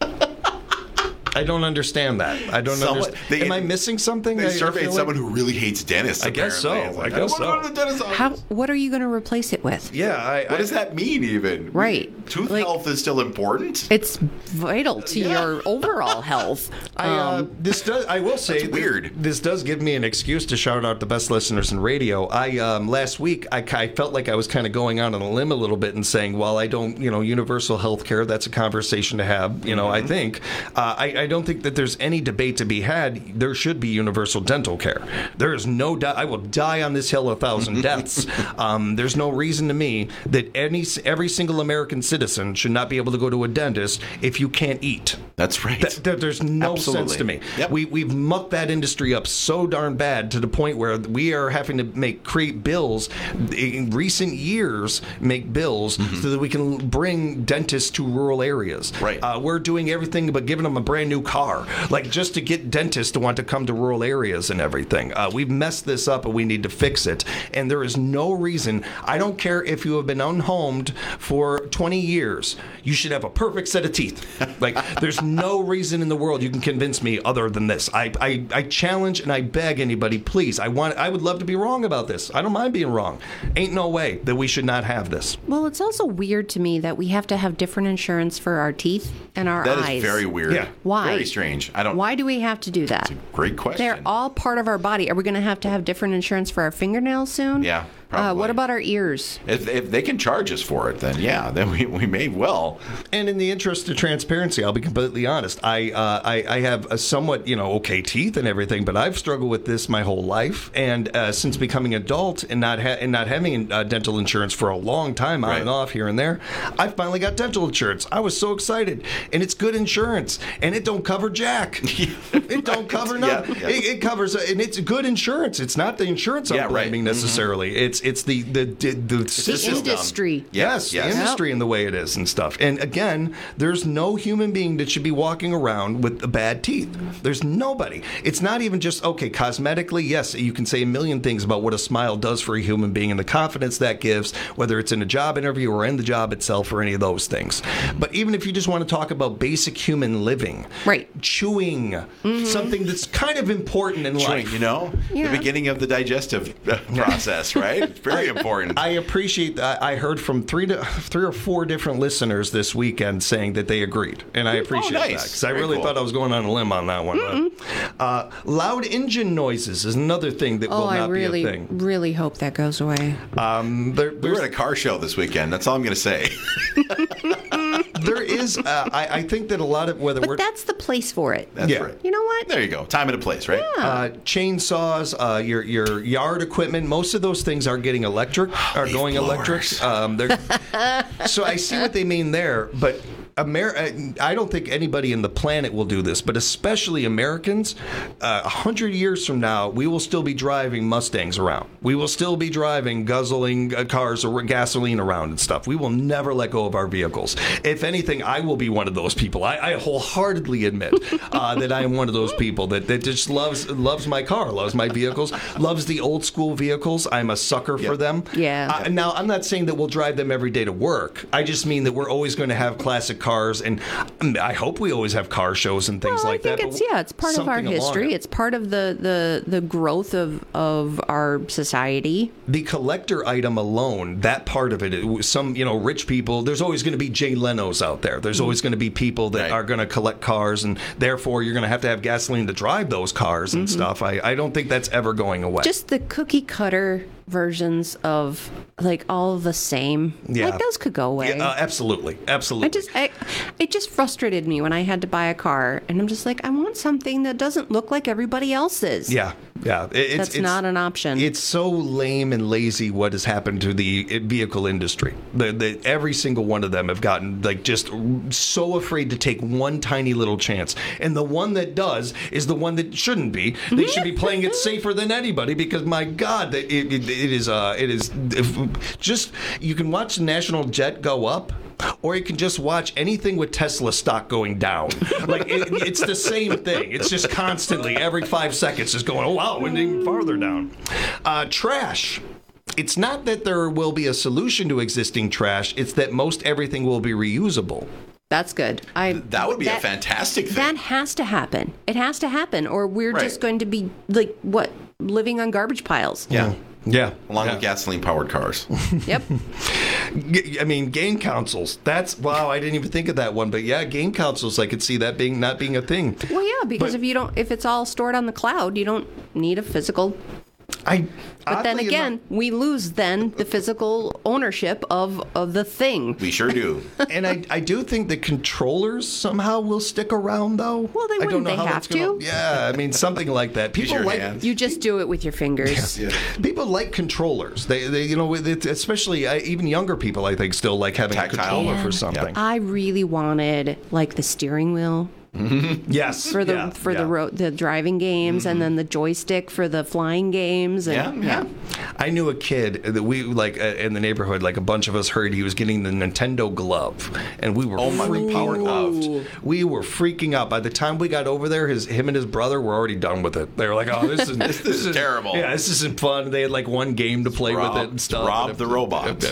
I don't understand that. I don't Someone- understand. they- Am I missing something? They I- I surveyed feel like- someone who really hates dentists. I guess so. apparently. It's like, I guess don't wanna go so. to the dentist's office. How? What are you going to replace it with? Yeah. I, What I, does that mean, even? Right. Tooth Like- health is still important. It's vital to your overall health. I, uh, Um, this does. I will say, That's weird. This does give me an excuse to shout out the best listeners in radio. I um, last week I, I felt like I was kind of going out on a limb a little bit and saying, well, I don't, you know, universal health care. That's a conversation to have. You know, Mm-hmm. I think uh, I, I don't think that there's any debate to be had. There should be universal dental care. There is no doubt. I will die on this hill a thousand deaths. Um, there's no reason to me that any every single American citizen should not be able to go to a dentist if you can't eat. That's right. Th- th- there's no Absolutely. sense to me. Yep. We we've mucked that industry up so darn bad to the point where we are having to make create bills in recent years, make bills so that we can bring dentists to rural areas. Right. Uh, we're doing everything but giving them a brand new car, like just to get dentists to want to come to rural areas and everything. Uh, we've messed this up and we need to fix it. And there is no reason. I don't care if you have been unhomed for twenty years. You should have a perfect set of teeth. Like, there's no reason in the world you can convince me other than this. I, I, I challenge and I beg anybody, please. I want. I would love to be wrong about this. I don't mind being wrong. Ain't no way that we should not have this. well, it's also weird to me that we have to have different insurance for our teeth and our That eyes. is very weird. Yeah. Why? Very strange. I don't. Why do we have to do that? Great question. They're all part of our body. Are we going to have to have different insurance for our fingernails soon? Yeah, Uh, probably. what about our ears? If, if they can charge us for it, then yeah, then we, we may well. And in the interest of transparency, I'll be completely honest. I, uh, I I have a somewhat, you know, okay teeth and everything, but I've struggled with this my whole life. And uh, since becoming an adult and not ha- and not having uh, dental insurance for a long time, on Right. and off here and there, I finally got dental insurance. I was so excited, and it's good insurance, and it don't cover jack. It don't cover nothing. Yeah, yeah. It, it covers, and it's good insurance. It's not the insurance I'm Yeah, right. blaming necessarily. It's it's the the the, the The system. industry. Yes, Yes. the industry and the way it is and stuff. And again, there's no human being that should be walking around with bad teeth. There's nobody. It's not even just, okay, cosmetically, yes, you can say a million things about what a smile does for a human being and the confidence that gives, whether it's in a job interview or in the job itself or any of those things. But even if you just want to talk about basic human living, Right. chewing, something that's kind of important in Chewing, life. you know, Yeah. the beginning of the digestive uh, process, right? It's very important. I appreciate that. I heard from three to three or four different listeners this weekend saying that they agreed, and I appreciate nice. that because I Very really cool. thought I was going on a limb on that one. Uh, loud engine noises is another thing that Oh, will I not really, be a thing. really hope that goes away. Um, there, we there's, were at a car show this weekend. That's all I'm going to say. there is. Uh, I, I think that a lot of whether But we're that's the place for it. That's Yeah. right. You know what? There you go. Time and a place, right? uh, chainsaws, uh, your your yard equipment, most of those things are getting electric, are Leaf going electric. blowers. Um, they're- so I see what they mean there, but. Amer- I don't think anybody in the planet will do this, but especially Americans. Uh, A hundred years from now, we will still be driving Mustangs around. We will still be driving guzzling uh, cars or gasoline around and stuff. We will never let go of our vehicles. If anything, I will be one of those people. I, I wholeheartedly admit uh, that I am one of those people that, that just loves loves my car, loves my vehicles, loves the old school vehicles. I'm a sucker for Yep. them. Yeah. Uh, now, I'm not saying that we'll drive them every day to work. I just mean that we're always going to have classic cars, and um, I hope we always have car shows and things Well, like I think that. it's but yeah, it's part of our something along history. it. It's part of the, the, the growth of of our society. The collector item alone, that part of it, it was some, you know, rich people, there's always going to be Jay Leno's out there. There's always going to be people that Right. are going to collect cars, and therefore you're going to have to have gasoline to drive those cars and stuff. I, I don't think that's ever going away. Just the cookie cutter versions of like all the same. Yeah. Like those could go away. Yeah, uh, absolutely, absolutely. I just, I, it just frustrated me when I had to buy a car, and I'm just like, I want something that doesn't look like everybody else's. Yeah, yeah. It- It's, That's it's, not an option. It's so lame and lazy what has happened to the vehicle industry. The, the, every single one of them have gotten like just so afraid to take one tiny little chance. And the one that does is the one that shouldn't be. They should be playing it safer than anybody because, my God, it, it, it is, uh, it is if, just, you can watch the national jet go up. Or you can just watch anything with Tesla stock going down. Like, it, it's the same thing. It's just constantly, every five seconds, just going, oh, wow, and even farther down. Uh, trash. It's not that there will be a solution to existing trash. It's that most everything will be reusable. That's good. I That would be a fantastic thing. That has to happen. It has to happen, or we're Right. just going to be like what, living on garbage piles. Yeah. Yeah. Along yeah. with gasoline-powered cars. Yep. G- I mean, game consoles. That's, wow, I didn't even think of that one. But yeah, game consoles, I could see that being not being a thing. Well, yeah, because But- if you don't, if it's all stored on the cloud, you don't need a physical. I. But then oddly again, enough- we lose then the physical ownership of of the thing. We sure do. and I, I do think the controllers somehow will stick around, though. Well, they I don't wouldn't. know They how have that's gonna- to. Yeah, I mean, something like that. Use People your like hands. You just do it with your fingers. Yeah. people like controllers. They, they you know, with it, especially uh, even younger people, I think, still like having Tactile. a controller for Man, something. I really wanted like the steering wheel Yes, for the yeah, for yeah. the ro- the driving games, and then the joystick for the flying games. And, Yeah, yeah. I knew a kid that we like uh, in the neighborhood. Like a bunch of us heard he was getting the Nintendo glove, and we were Oh my freaking power glove. out. We were freaking out. By the time we got over there, his him and his brother were already done with it. They were like, "Oh, this is this, is terrible. Yeah, this isn't fun." They had like one game to play Rob- with it and stuff. Rob the robot.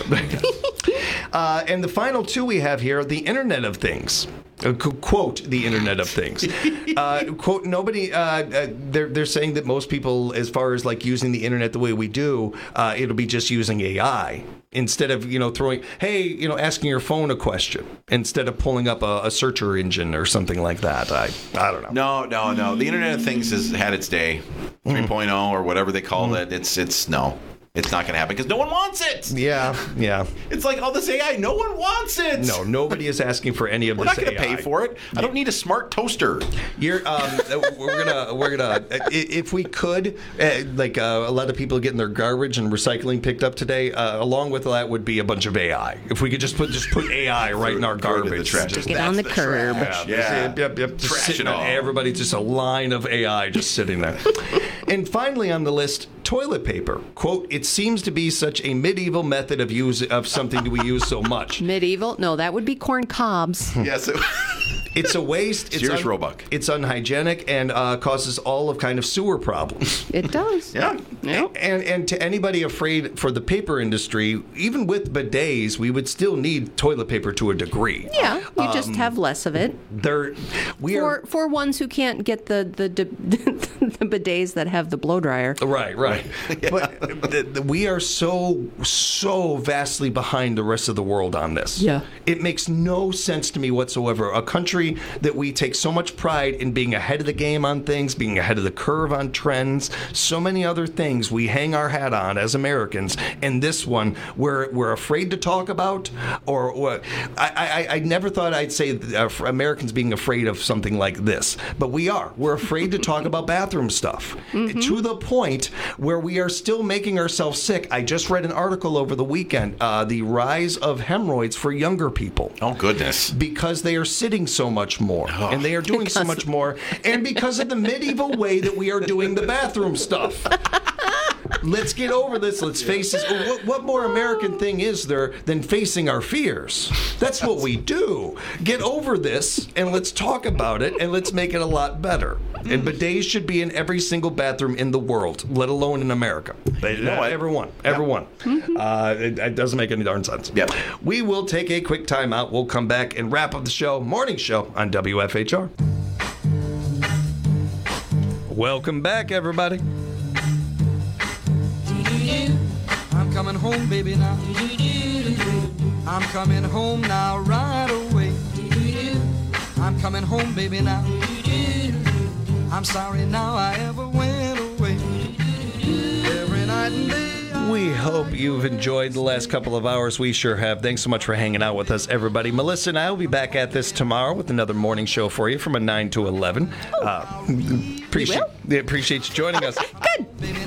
Uh, and the final two we have here, the Internet of Things. Uh, qu- quote, the Internet of Things. Uh, quote, nobody, uh, uh, they're, they're saying that most people, as far as like using the Internet the way we do, uh, it'll be just using A I. Instead of, you know, throwing, hey, you know, asking your phone a question instead of pulling up a, a searcher engine or something like that. I, I don't know. No, no, no. The Internet of Things has had its day. three point oh or whatever they call it. It's, it's, no. It's not going to happen because no one wants it. Yeah, yeah. It's like all this A I. No one wants it. No, nobody is asking for any of We're this not going to A I. pay for it. I don't need a smart toaster. You're, um, we're gonna, we're gonna. i- If we could, uh, like uh, a lot of people getting their garbage and recycling picked up today, uh, along with that would be a bunch of A I. If we could just put just put A I right in our Throw it in the garbage, trash. Just- Get on the curb. trash. yeah, Yeah. yep, yep, yep, just Trash sitting it on all. everybody, just a line of A I just sitting there. And finally on the list, toilet paper. Quote: it seems to be such a medieval method of use of something that we use so much. Medieval? No, that would be corn cobs. Yes. it- It's a waste. It's Serious Roebuck. It's unhygienic and uh, causes all of kind of sewer problems. It does. yeah. Yeah. And and to anybody afraid for the paper industry, even with bidets, we would still need toilet paper to a degree. Yeah, you just Um, have less of it. There, we For are for ones who can't get the the, the bidets that have the blow dryer. right, right. But the, the, we are so so vastly behind the rest of the world on this. Yeah. It makes no sense to me whatsoever. A country that we take so much pride in being ahead of the game on things, being ahead of the curve on trends, so many other things we hang our hat on as Americans, and this one we're we're afraid to talk about, or, or I, I I never thought I'd say uh, Americans being afraid of something like this, but we are. We're afraid to talk about bathroom stuff to the point where we are still making ourselves sick. I just read an article over the weekend, uh, the rise of hemorrhoids for younger people. Oh, goodness. Because they are sitting so much more and they are doing so much more, and because of the medieval way that we are doing the bathroom stuff. Let's get over this. Let's face this. What, what more American thing is there than facing our fears? That's what we do. Get over this and let's talk about it and let's make it a lot better. And bidets should be in every single bathroom in the world, let alone in America. They, know what? everyone, everyone. Uh, it, it doesn't make any darn sense. Yep. We will take a quick time out. We'll come back and wrap up the show, morning show on W F H R. Welcome back, everybody. I'm coming home, baby, now. I'm coming home now, right away. I'm coming home, baby, now. I'm sorry now I ever went away. Every night and day I We hope you've enjoyed the last couple of hours. We sure have. Thanks so much for hanging out with us, everybody. Melissa and I will be back at this tomorrow with another morning show for you from a nine to eleven. Uh, appreciate, yeah, appreciate you joining us. Good.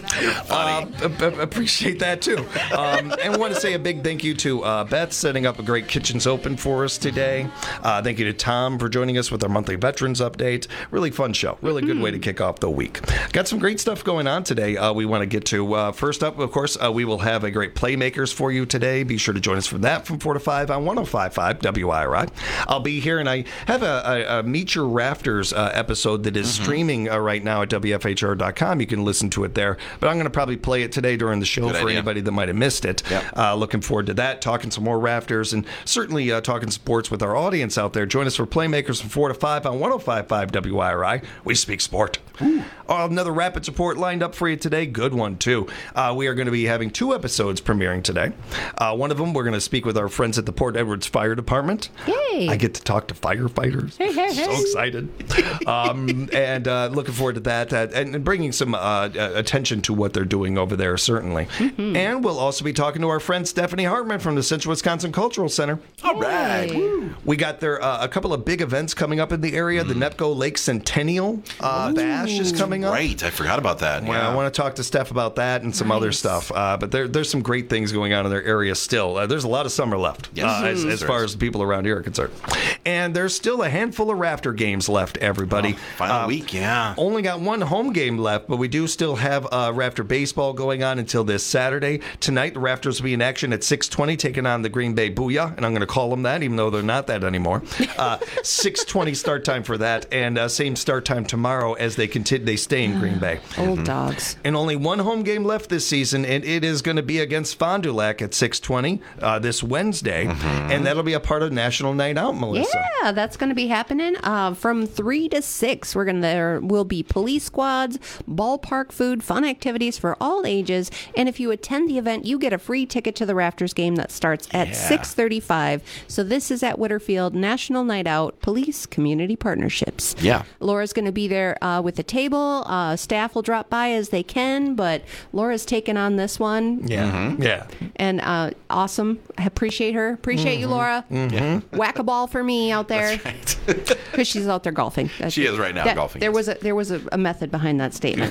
Uh, appreciate that, too. Um, and we want to say a big thank you to uh, Beth setting up a great Kitchens Open for us today. Uh, thank you to Tom for joining us with our monthly Veterans Update. Really fun show. Really good way to kick off the week. Got some great stuff going on today uh, we want to get to. Uh, first up, of course, uh, we will have a great Playmakers for you today. Be sure to join us for that from four to five on one oh five point five W I R I. I'll be here, and I have a, a, a Meet Your Rafters uh, episode that is mm-hmm. streaming uh, right now at W F H R dot com. You can listen to it there. But I'm going to probably play it today during the show Good for idea. anybody that might have missed it. Yep. Uh, looking forward to that, talking some more Rafters, and certainly uh, talking sports with our audience out there. Join us for Playmakers from four to five on one oh five point five W I R I. We speak sport. Uh, another Rapid Report lined up for you today. Good one, too. Uh, we are going to be having two episodes premiering today. Uh, one of them, we're going to speak with our friends at the Port Edwards Fire Department. Yay! I get to talk to firefighters. Hey, hey, hey. So excited. um, and uh, looking forward to that uh, and bringing some uh, attention to what they're doing over there, certainly. Mm-hmm. And we'll also be talking to our friend Stephanie Hartman from the Central Wisconsin Cultural Center. All right. Woo. We got there uh, a couple of big events coming up in the area. Mm. The NEPCO Lake Centennial uh, Bash is coming up. Right. I forgot about that. Well, yeah. I want to talk to Steph about that and some nice. other stuff. Uh, but there, there's some great things going on in their area still. Uh, there's a lot of summer left yes. uh, as, as far as the people around here are concerned. And there's still a handful of Rafter games left, everybody. Oh, final uh, week, yeah. Only got one home game left, but we do still have uh, Rafter baseball going on until this Saturday. Tonight, the Rafters will be in action at six twenty, taking on the Green Bay Booyah, and I'm going to call them that, even though they're not that anymore. Uh, six twenty start time for that, and uh, same start time tomorrow as they continue. They stay in Green Bay. Old mm-hmm. dogs. And only one home game left this season, and it is going to be against Fond du Lac at six twenty uh, this Wednesday, mm-hmm. and that'll be a part of National Night Out, Melissa. Yeah, that's going to be happening uh, from three to six. We're going to there will be police squads, ballpark food, fun activities for all ages, and if you attend the event, you get a free ticket to the Rafters game that starts at yeah. six thirty-five. So this is at Whitterfield National Night Out, Police Community Partnerships. Yeah, Laura's going to be there uh, with the table. Uh, staff will drop by as they can, but Laura's taken on this one. Yeah, mm-hmm. yeah, and uh, awesome. I appreciate her. Appreciate mm-hmm. you, Laura. Mm-hmm. Whack a ball for me out there. That's right. Because she's out there golfing. That's she it. is right now that, golfing. There was a there was a, a method behind that statement.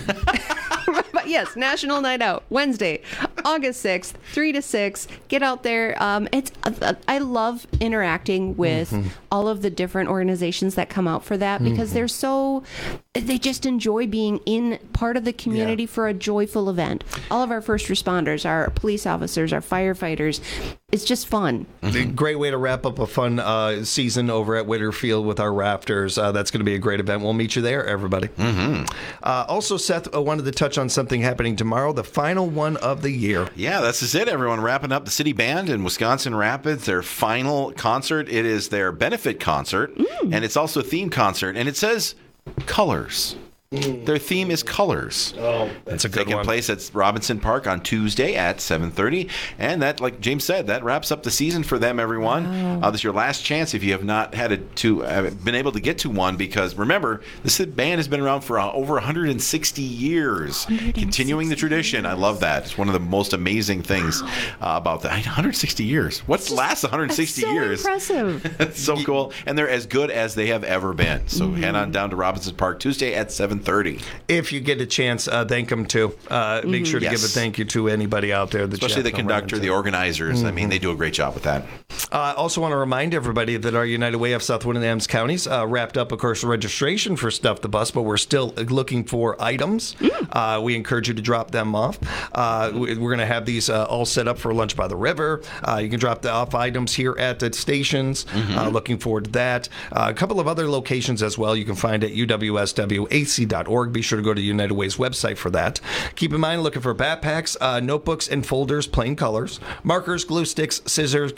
But yes, National Night Out, Wednesday, August sixth, three to six. Get out there. Um, it's uh, I love interacting with mm-hmm. all of the different organizations that come out for that because mm-hmm. they're so, they just enjoy being in part of the community yeah. for a joyful event. All of our first responders, our police officers, our firefighters. It's just fun. Mm-hmm. Great way to wrap up a fun uh, season over at Whitterfield with our Rafters. Uh, that's going to be a great event. We'll meet you there, everybody. Mm-hmm. Uh, also, Seth uh, wanted to touch on something happening tomorrow, the final one of the year. Yeah, this is it, everyone. Wrapping up the City Band in Wisconsin Rapids, their final concert. It is their benefit concert, mm. and it's also a theme concert, and it says Colors. Their theme is Colors. Oh, that's a good Taking one. place at Robinson Park on Tuesday at seven thirty. And that, like James said, that wraps up the season for them, everyone. Wow. Uh, this is your last chance if you have not had it to uh, been able to get to one, because remember, this band has been around for uh, over one hundred sixty years, one hundred sixty. Continuing the tradition. I love that. It's one of the most amazing things wow. uh, about that. one hundred sixty years. What's lasts one hundred sixty so years? Impressive. It's so cool. And they're as good as they have ever been. So mm-hmm. head on down to Robinson Park Tuesday at seven thirty. If you get a chance, uh, thank them too. Uh, mm-hmm. Make sure to yes. give a thank you to anybody out there. That Especially the conductor, the organizers. Mm-hmm. I mean, they do a great job with that. I uh, also want to remind everybody that our United Way of South Wind and Adams counties uh, wrapped up, of course, registration for Stuff the Bus, but we're still looking for items. Mm. Uh, we encourage you to drop them off. Uh, we're going to have these uh, all set up for Lunch by the River. Uh, you can drop the off items here at the stations. Mm-hmm. Uh, looking forward to that. Uh, a couple of other locations as well you can find at U W S W A C dot org. Be sure to go to United Way's website for that. Keep in mind, looking for backpacks, uh, notebooks, and folders, plain colors, markers, glue sticks, scissors, colored pencils,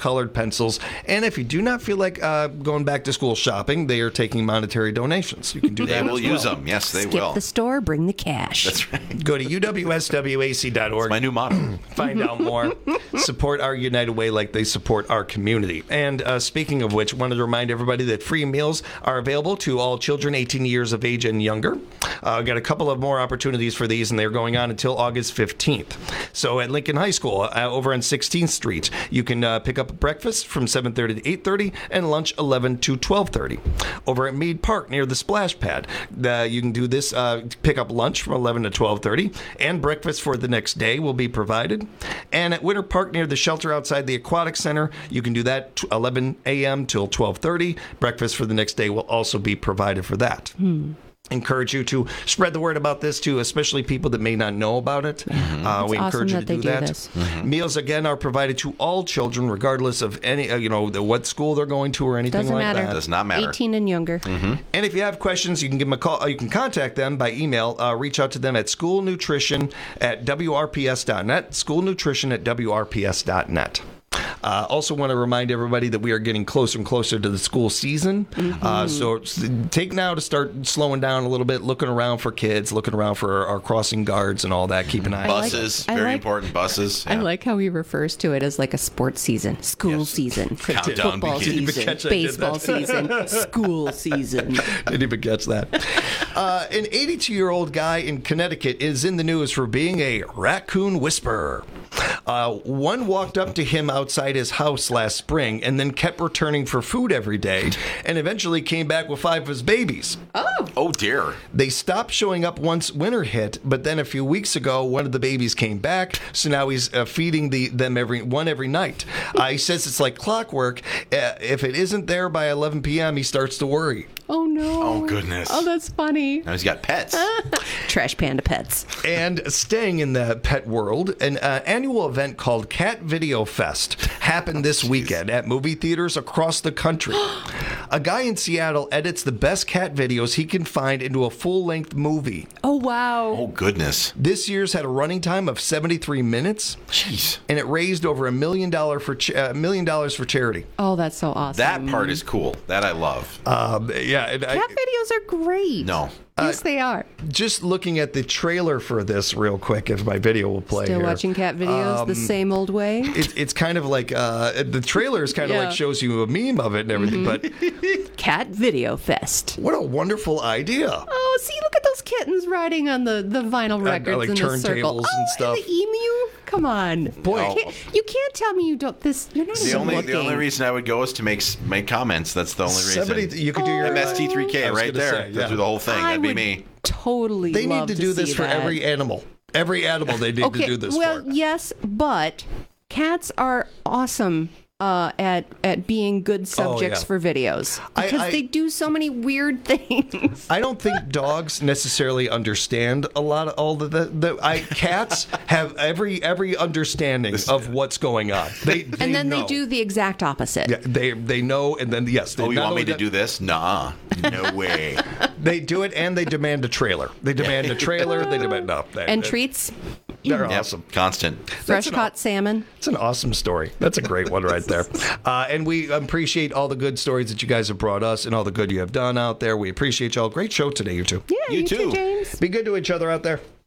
pencils. And if you do not feel like uh, going back to school shopping, they are taking monetary donations. You can do They that. will as well. use them. Yes, they Skip will. the store, bring the cash. That's right. Go to U W S W A C dot org. My new motto. Find out more. Support our United Way like they support our community. And uh, speaking of which, wanted to remind everybody that free meals are available to all children eighteen years of age and younger. Uh, got a couple of more opportunities for these, and they're going on until August fifteenth. So at Lincoln High School, uh, over on sixteenth Street, you can uh, pick up breakfast from seven thirty to eight thirty and lunch eleven to twelve thirty. Over at Mead Park near the splash pad, uh, you can do this, uh, pick up lunch from eleven to twelve thirty, and breakfast for the next day will be provided. And at Winter Park near the shelter outside the Aquatic Center, you can do that eleven a.m. till twelve thirty. Breakfast for the next day will also be provided for that. Hmm. Encourage you to spread the word about this too, especially people that may not know about it. Mm-hmm. Uh, we It's encourage awesome you to that they do do that. this. Mm-hmm. Meals again are provided to all children, regardless of any, uh, you know, the, what school they're going to or anything Doesn't like matter. that. Does not matter. eighteen and younger. And if you have questions, you can give them a call. Uh, you can contact them by email. Uh, reach out to them at schoolnutrition at W R P S dot net. Schoolnutrition at W R P S dot net. Uh, also want to remind everybody that we are getting closer and closer to the school season. Mm-hmm. Uh, so s- take now to start slowing down a little bit, looking around for kids, looking around for our, our crossing guards and all that. Keep an eye on like- Buses, I very like- important buses. I yeah. like how he refers to it as like a sports season, school Yes. season, Countdown football begins. Didn't even season, catch I did baseball that. season, school season. Didn't even catch that. Uh, an eighty-two-year-old guy in Connecticut is in the news for being a raccoon whisperer. Uh, one walked up to him outside his house last spring and then kept returning for food every day and eventually came back with five of his babies. Oh, dear. They stopped showing up once winter hit, but then a few weeks ago, one of the babies came back, so now he's uh, feeding the them every one every night. Uh, he says it's like clockwork. Uh, if it isn't there by eleven p.m., he starts to worry. Oh no! Oh, goodness. Oh, that's funny. Now he's got pets. Trash Panda Pets. And staying in the pet world, an uh, annual event called Cat Video Fest happened this weekend at movie theaters across the country. A guy in Seattle edits the best cat videos he can find into a full-length movie. Oh wow! Oh, goodness. This year's had a running time of seventy-three minutes, Jeez. and it raised over a million dollar for ch- uh, million dollars for charity. Oh, that's so awesome. That part is cool. That I love. Um, yeah, and I- Cat videos are great. No. Yes, they are. just looking at the trailer for this real quick, if my video will play Still here. watching cat videos the same old way. It, it's kind of like uh, the trailer is kind of Yeah. like shows you a meme of it and everything, but Cat Video Fest. what a wonderful idea. Oh, see, look at those kittens riding on the, the vinyl records like in the circle. turntables Oh, and stuff. the emu. Come on, Boy. You can't, you can't tell me you don't. This you're not The even only looking. the only reason I would go is to make s- make comments. That's the only reason. seventy you could do your M S T three K I was right gonna there. say, Go yeah. through the whole thing. I That'd be would me. Totally. They need love to do this see for that. every animal. Every animal they need Okay, to do this well, for. yes, but cats are awesome uh, at at being good subjects yeah. for videos I- because I- they do so many weird things. I don't think dogs necessarily understand a lot of all the, the, the I cats have every every understanding of what's going on. They, they And then know. they do the exact opposite. Yeah, they they know, and then yes, they Oh, you not want me only to that- do this? Nah. No way. They do it, and they demand a trailer. They demand a trailer. They demand no. They, And they- treats, They're Yep. awesome. Constant. fresh an caught salmon. It's an awesome story. That's a great one right there. Uh, and we appreciate all the good stories that you guys have brought us and all the good you have done out there. We appreciate y'all. Great show today, you two. Yeah, You you, too. too, James. Be good to each other out there.